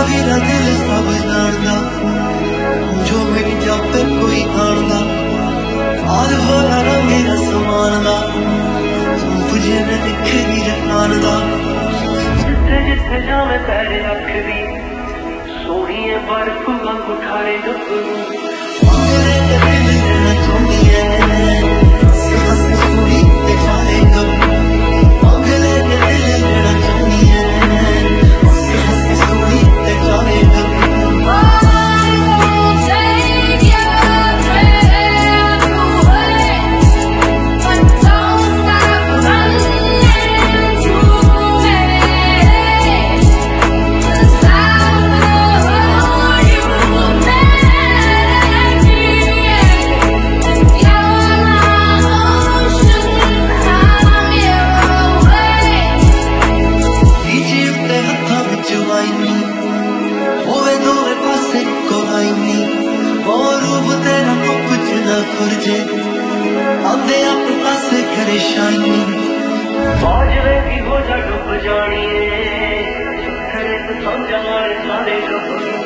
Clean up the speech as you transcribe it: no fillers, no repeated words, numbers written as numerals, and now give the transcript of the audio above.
मेरा दिल सब जानदा जो मेरी जापे कोई आंदा हाल होया ना मेरा समान दा तुझे मैं निखरी जहान दा जिथे जिथे जावे पैरे रखदी सोहणीए बर्फ वांग उठाए गबरू मंगले ते दिल लेना चाहंदी है सिहस सोहणी ते जाए गबरू मंगले ते दिल लेना चाहंदी है सिहस सोहणी ते जाए गबरू खुरजे आंदे अपने पासे करे शाइनी बाजवे की हो जा डूब जानी है करे तो समझा सारे